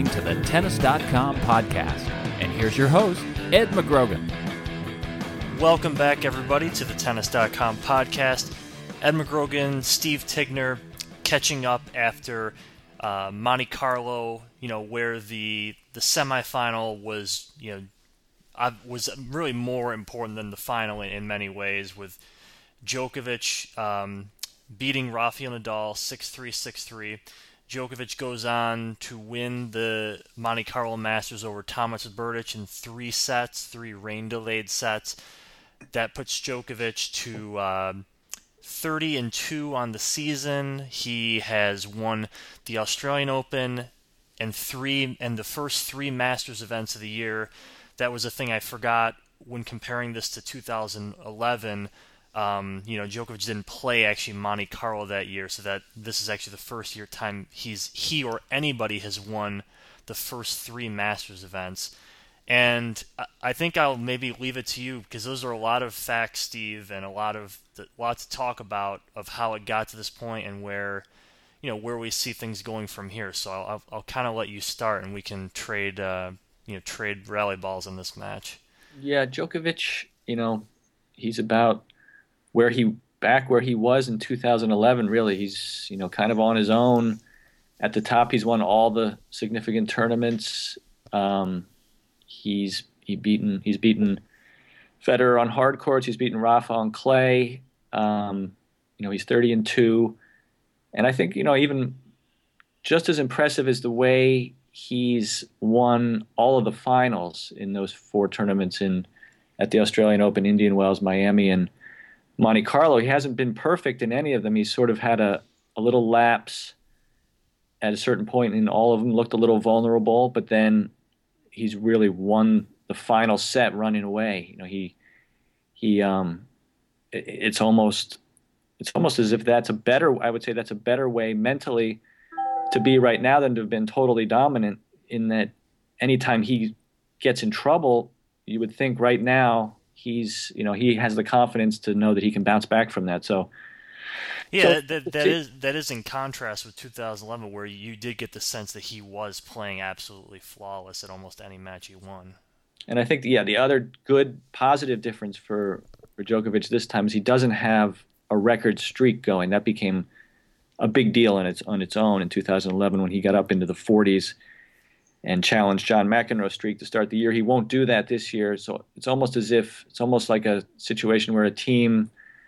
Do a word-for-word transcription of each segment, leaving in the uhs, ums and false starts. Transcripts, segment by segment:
listening to the Tennis dot com podcast. And here's your host, Ed McGrogan. Welcome back, everybody, to the Tennis dot com podcast. Ed McGrogan, Steve Tigner, catching up after uh, Monte Carlo, you know, where the the semifinal was, you know, I, was really more important than the final in, in many ways, with Djokovic um, beating Rafael Nadal six three, six three. Djokovic goes on to win the Monte Carlo Masters over Tomas Berdych in three sets, three rain-delayed sets. That puts Djokovic to uh, thirty and two on the season. He has won the Australian Open and three and the first three Masters events of the year. That was a thing I forgot when comparing this to two thousand eleven. Um, you know, Djokovic didn't play actually Monte Carlo that year, so that this is actually the first year time he's he or anybody has won the first three Masters events. And I think I'll maybe leave it to you, because those are a lot of facts, Steve, and a lot of a lot to talk about of how it got to this point and where, you know, where we see things going from here. So I'll I'll, I'll kind of let you start, and we can trade uh, you know trade rally balls in this match. Yeah, Djokovic, you know, he's about where he back where he was in two thousand eleven. Really, he's you know kind of on his own at the top. He's won all the significant tournaments. Um, he's he beaten he's beaten Federer on hard courts. He's beaten Rafa on clay. Um, you know, he's thirty and two, and I think you know even just as impressive as the way he's won all of the finals in those four tournaments in at the Australian Open, Indian Wells, Miami, and Monte Carlo. He hasn't been perfect in any of them. He's sort of had a, a little lapse at a certain point in all of them, looked a little vulnerable, but then he's really won the final set running away. You know, he he um it, it's almost it's almost as if that's a better I would say that's a better way mentally to be right now than to have been totally dominant, in that anytime he gets in trouble, you would think right now he's, you know, he has the confidence to know that he can bounce back from that. So, yeah, so, that, that, that is that is in contrast with two thousand eleven, where you did get the sense that he was playing absolutely flawless at almost any match he won. And I think, yeah, the other good positive difference for for Djokovic this time is he doesn't have a record streak going. That became a big deal in its on its own in two thousand eleven when he got up into the forties and challenged John McEnroe's streak to start the year. He won't do that this year, so it's almost as if it's almost like a situation where a team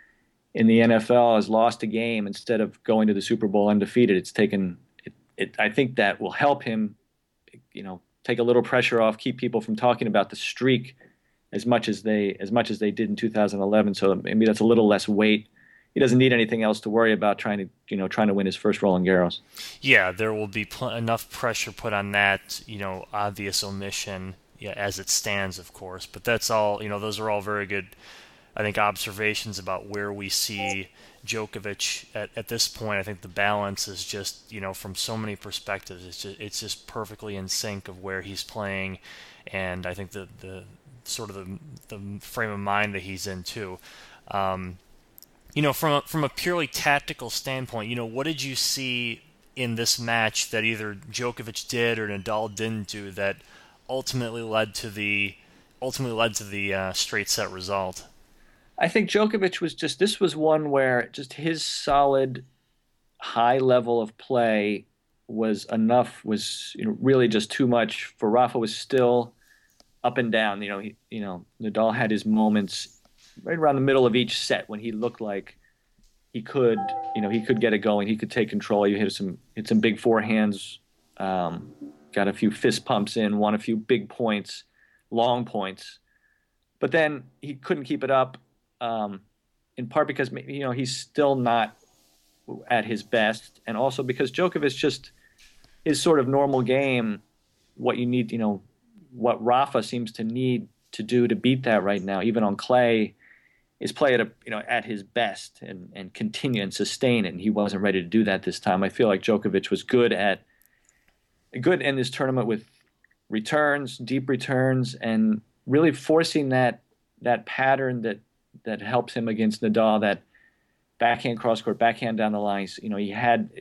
in the N F L has lost a game instead of going to the Super Bowl undefeated. It's taken. It, it, I think that will help him, you know, take a little pressure off, keep people from talking about the streak as much as they as much as they did in two thousand eleven. So maybe that's a little less weight. He doesn't need anything else to worry about trying to, you know, trying to win his first Roland Garros. Yeah, there will be pl- enough pressure put on that, you know, obvious omission, yeah, as it stands, of course. But that's all, you know, those are all very good, I think, observations about where we see Djokovic at, at this point. I think the balance is just, you know, from so many perspectives, it's just, it's just perfectly in sync of where he's playing, and I think the, the sort of the, the frame of mind that he's in, too. Um, You know, from a, from a purely tactical standpoint, you know, what did you see in this match that either Djokovic did or Nadal didn't do that ultimately led to the ultimately led to the uh, straight set result? I think Djokovic was just this was one where just his solid high level of play was enough, was you know, really just too much for Rafa. Was still up and down. You know, he, you know, Nadal had his moments right around the middle of each set when he looked like he could, you know, he could get it going. He could take control. He hit some, hit some big forehands, um, got a few fist pumps in, won a few big points, long points. But then he couldn't keep it up, um, in part because, you know, he's still not at his best, and also because Djokovic just, his sort of normal game, what you need, you know, what Rafa seems to need to do to beat that right now, even on clay, is play at a you know at his best and and continue and sustain it. And he wasn't ready to do that this time. I feel like Djokovic was good at good in this tournament with returns, deep returns, and really forcing that that pattern that that helps him against Nadal. That backhand cross court, backhand down the lines. You know, he had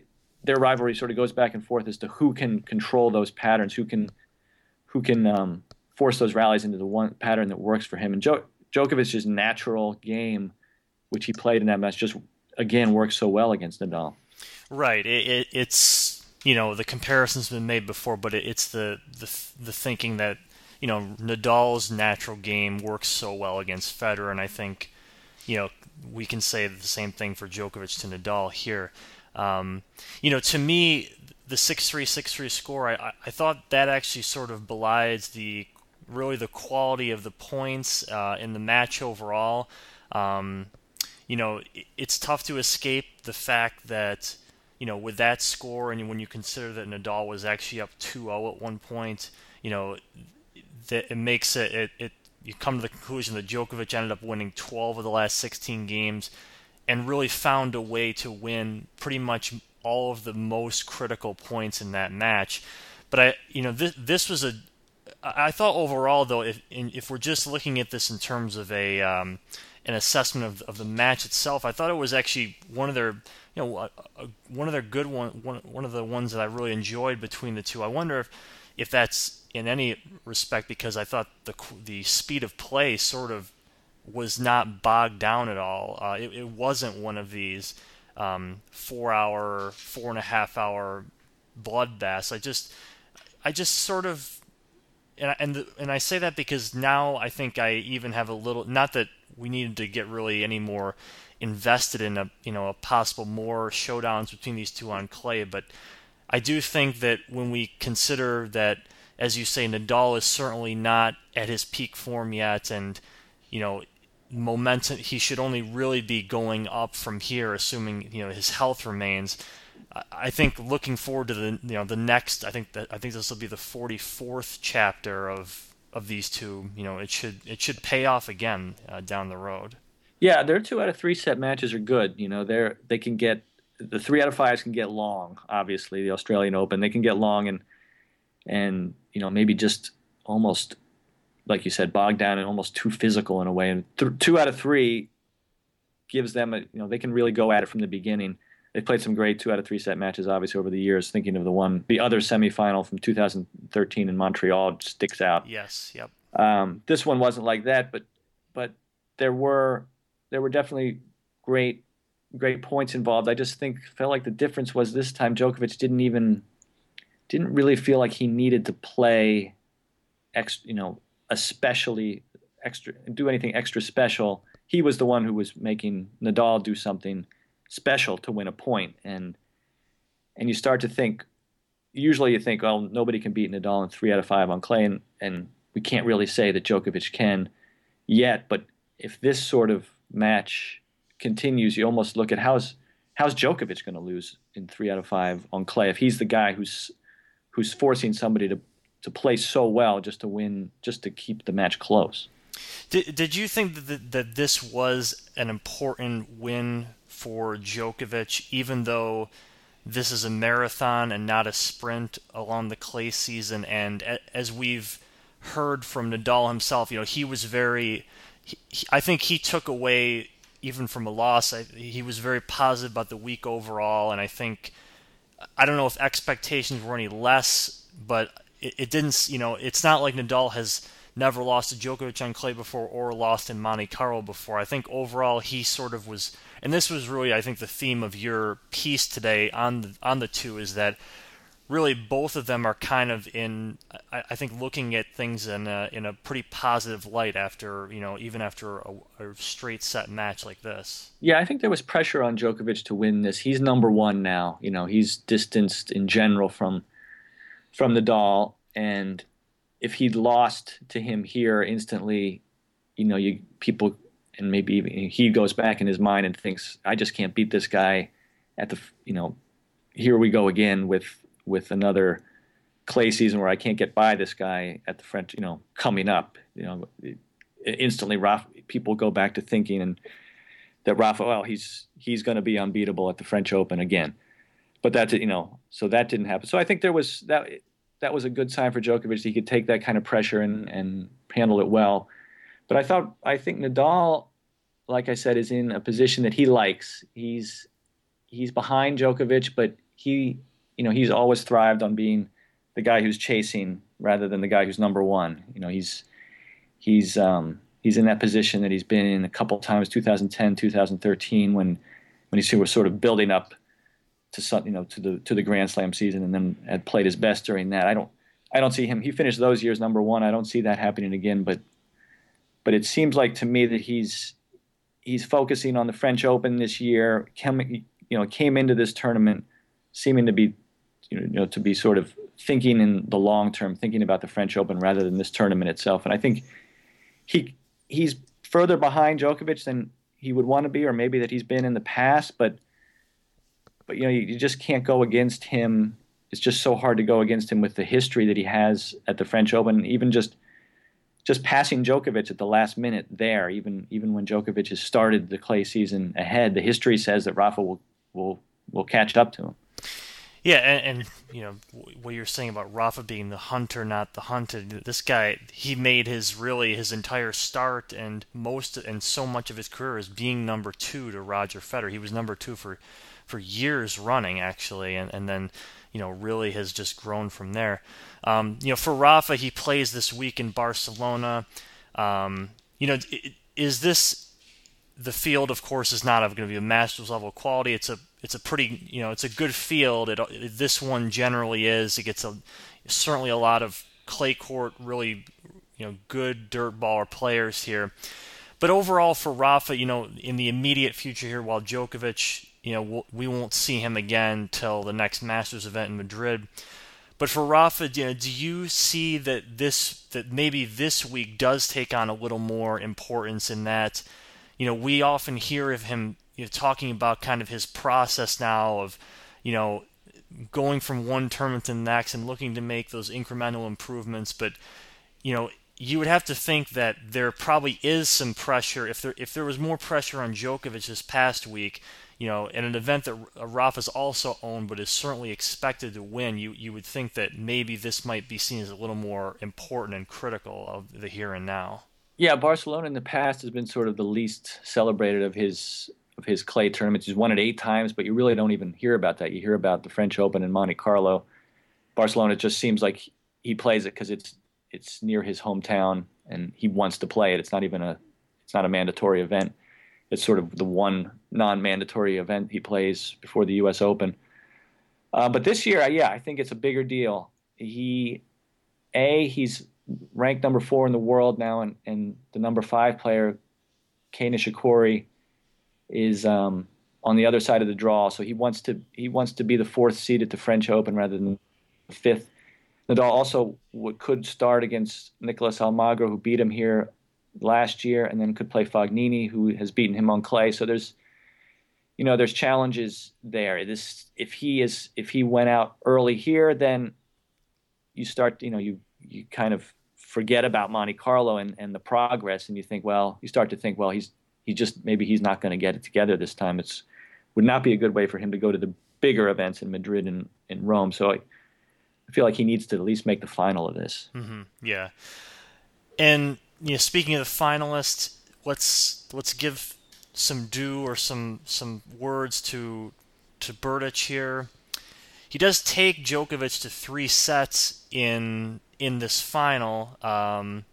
their rivalry sort of goes back and forth as to who can control those patterns, who can who can um, force those rallies into the one pattern that works for him. And jo- Djokovic's natural game, which he played in that match, just again works so well against Nadal. Right. It, it, it's you know the comparison's been made before, but it, it's the, the the thinking that you know Nadal's natural game works so well against Federer, and I think you know we can say the same thing for Djokovic to Nadal here. Um, you know, to me, the six three, six three score, I, I thought that actually sort of belies the really the quality of the points uh, in the match overall. Um, you know, it, it's tough to escape the fact that, you know, with that score, and when you consider that Nadal was actually up two oh at one point, you know, that it makes it, it, it you come to the conclusion that Djokovic ended up winning twelve of the last sixteen games and really found a way to win pretty much all of the most critical points in that match. But I, you know, this this was a, I thought overall though, if if we're just looking at this in terms of a um, an assessment of of the match itself, I thought it was actually one of their, you know, a, a, one of their good one, one one of the ones that I really enjoyed between the two. I wonder if if that's in any respect because I thought the the speed of play sort of was not bogged down at all. Uh, it, it wasn't one of these um, four-hour, four and a half hour bloodbaths. I just, I just sort of, and I, and the, and I say that because now I think I even have a little. Not that we needed to get really any more invested in a you know a possible more showdowns between these two on clay, but I do think that when we consider that, as you say, Nadal is certainly not at his peak form yet, and you know. momentum, he should only really be going up from here, assuming you know his health remains. I think looking forward to the you know the next. I think that I think this will be the forty-fourth chapter of of these two. You know, it should it should pay off again uh, down the road. Yeah, their two out of three set matches are good. You know, they're they can get the three out of fives can get long. Obviously, the Australian Open they can get long and and you know maybe just almost. Like you said, bogged down and almost too physical in a way. And th- two out of three gives them, a, you know, they can really go at it from the beginning. They've played some great two out of three set matches, obviously, over the years. Thinking of the one, the other semifinal from two thousand thirteen in Montreal sticks out. Yes, yep. Um, this one wasn't like that, but but there were there were definitely great great points involved. I just think felt like the difference was this time Djokovic didn't even didn't really feel like he needed to play, ex, you know. especially extra do anything extra special. He was the one who was making Nadal do something special to win a point, and and you start to think usually you think, well, nobody can beat Nadal in three out of five on clay, and, and we can't really say that Djokovic can yet, but if this sort of match continues, you almost look at how's how's Djokovic going to lose in three out of five on clay if he's the guy who's who's forcing somebody to to play so well just to win, just to keep the match close. Did Did you think that that this was an important win for Djokovic, even though this is a marathon and not a sprint along the clay season? And as we've heard from Nadal himself, you know, he was very. He, I think he took away even from a loss. I, he was very positive about the week overall, and I think I don't know if expectations were any less, but. It, it didn't, you know, it's not like Nadal has never lost to Djokovic on clay before or lost in Monte Carlo before. I think overall he sort of was, and this was really, I think, the theme of your piece today on the, on the two is that really both of them are kind of in, I, I think, looking at things in a, in a pretty positive light after, you know, even after a, a straight set match like this. Yeah, I think there was pressure on Djokovic to win this. He's number one now. You know, he's distanced in general from from Nadal, and if he'd lost to him here instantly, you know, you people, and maybe even he goes back in his mind and thinks, I just can't beat this guy at the, you know, here we go again with with another clay season where I can't get by this guy at the French, you know, coming up, you know, instantly Rafa, people go back to thinking and that Rafa, well, he's he's going to be unbeatable at the French Open again. But that's, you know, so that didn't happen. So I think there was that that was a good sign for Djokovic. He could take that kind of pressure and, and handle it well. But I thought, I think Nadal, like I said, is in a position that he likes. He's he's behind Djokovic, but he, you know, he's always thrived on being the guy who's chasing rather than the guy who's number one. You know, he's he's um, he's in that position that he's been in a couple times, two thousand ten, two thousand thirteen, when when he was sort of building up to some, you know, to the to the Grand Slam season, and then had played his best during that. I don't I don't see him. He finished those years number one. I don't see that happening again. But but it seems like to me that he's he's focusing on the French Open this year. Came, you know, came into this tournament seeming to be, you know, you know, to be sort of thinking in the long term, thinking about the French Open rather than this tournament itself. And I think he he's further behind Djokovic than he would want to be, or maybe that he's been in the past. But but you know, you, you just can't go against him. It's just so hard to go against him with the history that he has at the French Open. Even just just passing Djokovic at the last minute there, even even when Djokovic has started the clay season ahead, the history says that Rafa will will will catch up to him. Yeah, and, and you know what you're saying about Rafa being the hunter, not the hunted. This guy, he made his really his entire start and most and so much of his career as being number two to Roger Federer. He was number two for for years running, actually, and and then you know really has just grown from there. Um, you know, for Rafa, he plays this week in Barcelona. Um, you know, is this the field? Of course, is not going to be a Masters level quality. It's a It's a pretty, you know, it's a good field. It, this one generally is. It gets a certainly a lot of clay court, really, you know, good dirt baller players here. But overall, for Rafa, you know, in the immediate future here, while Djokovic, you know, we'll, we won't see him again till the next Masters event in Madrid. But for Rafa, you know, do you see that this that maybe this week does take on a little more importance in that, you know, we often hear of him, you know, talking about kind of his process now of, you know, going from one tournament to the next and looking to make those incremental improvements. But, you know, you would have to think that there probably is some pressure. If there if there was more pressure on Djokovic this past week, you know, in an event that Rafa's also owned but is certainly expected to win, you, you would think that maybe this might be seen as a little more important and critical of the here and now. Yeah, Barcelona in the past has been sort of the least celebrated of his of his clay tournaments. He's won it eight times, but you really don't even hear about that. You hear about the French Open and Monte Carlo. Barcelona just seems like he plays it because it's it's near his hometown and he wants to play it. It's not even a it's not a mandatory event. It's sort of the one non-mandatory event he plays before the U S Open. Uh, but this year, yeah, I think it's a bigger deal. He, A, he's ranked number four in the world now, and, and the number five player, Kei Nishikori, is um, on the other side of the draw. So he wants to he wants to be the fourth seed at the French Open rather than the fifth. Nadal also would, could start against Nicolas Almagro, who beat him here last year, and then could play Fognini, who has beaten him on clay. So there's, you know, there's challenges there. This if he is if he went out early here, then you start, you know, you you kind of forget about Monte Carlo and, and the progress, and you think, well, you start to think, well, he's he just maybe he's not going to get it together this time. It's would not be a good way for him to go to the bigger events in Madrid and in Rome. So I, I feel like he needs to at least make the final of this. Mm-hmm. Yeah, and you know, speaking of the finalists, let's let's give some due or some some words to to Berdych here. He does take Djokovic to three sets in in this final, um,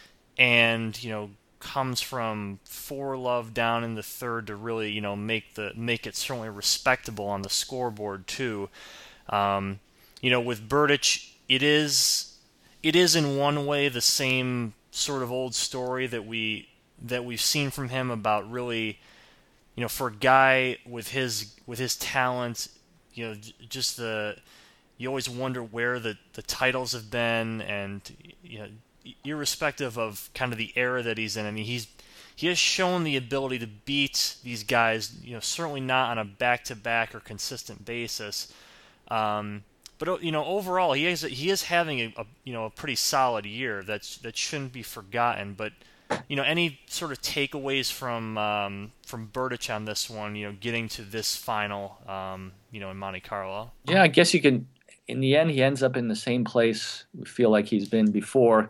and you know comes from four love down in the third to really you know make the make it certainly respectable on the scoreboard too. Um, you know, with Berdych, it is it is in one way the same sort of old story that we that we've seen from him about really, you know, for a guy with his with his talent, you know, just the you always wonder where the, the titles have been, and you know, irrespective of kind of the era that he's in. I mean, he's he has shown the ability to beat these guys, you know, certainly not on a back-to-back or consistent basis. Um, But you know, overall, he is he is having a, a you know a pretty solid year. That's that shouldn't be forgotten. But you know, any sort of takeaways from um, from Berdych on this one? You know, getting to this final, um, you know, in Monte Carlo. Yeah, I guess you can. In the end, he ends up in the same place we feel like he's been before.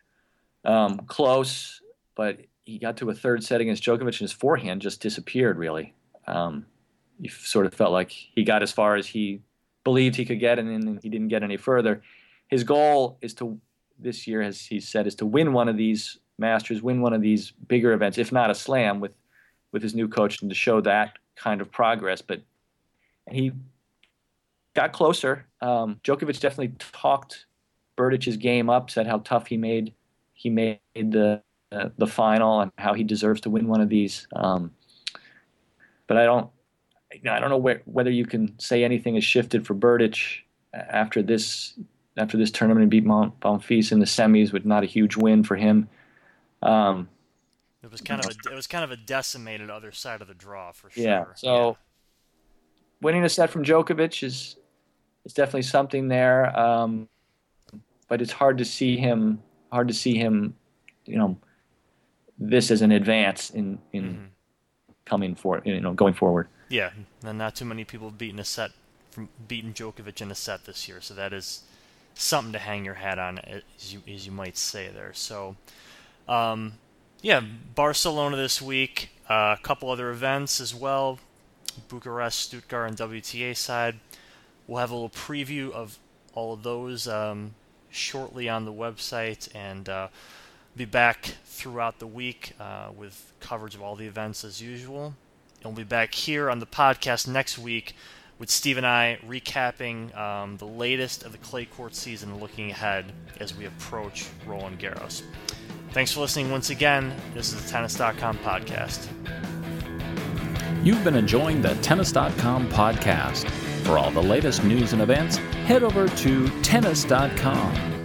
Um, close, but he got to a third set against Djokovic, and his forehand just disappeared. Really, um, you sort of felt like he got as far as he believed he could get, and then he didn't get any further. His goal is to this year, as he said, is to win one of these Masters, win one of these bigger events, if not a Slam, with with his new coach, and to show that kind of progress. But and he got closer. Um, Djokovic definitely talked Berdic's game up, said how tough he made he made the uh, the final, and how he deserves to win one of these. Um, but I don't, you know, I don't know where, whether you can say anything has shifted for Berdych after this after this tournament and beat Mont- Bonfils in the semis with not a huge win for him. Um, it was kind of a, it was kind of a decimated other side of the draw for sure. Yeah. So yeah. winning a set from Djokovic is is definitely something there. Um, but it's hard to see him hard to see him, you know, this as an advance in in mm-hmm. coming for you know going forward. Yeah, and not too many people have beaten a set from beating Djokovic in a set this year, so that is something to hang your hat on, as you as you might say there. So, um, yeah, Barcelona this week, uh, a couple other events as well, Bucharest, Stuttgart, and W T A side. We'll have a little preview of all of those um, shortly on the website, and uh, be back throughout the week uh, with coverage of all the events as usual. And we'll be back here on the podcast next week with Steve and I recapping um, the latest of the clay court season and looking ahead as we approach Roland Garros. Thanks for listening once again. This is the Tennis dot com podcast. You've been enjoying the Tennis dot com podcast. For all the latest news and events, head over to Tennis dot com.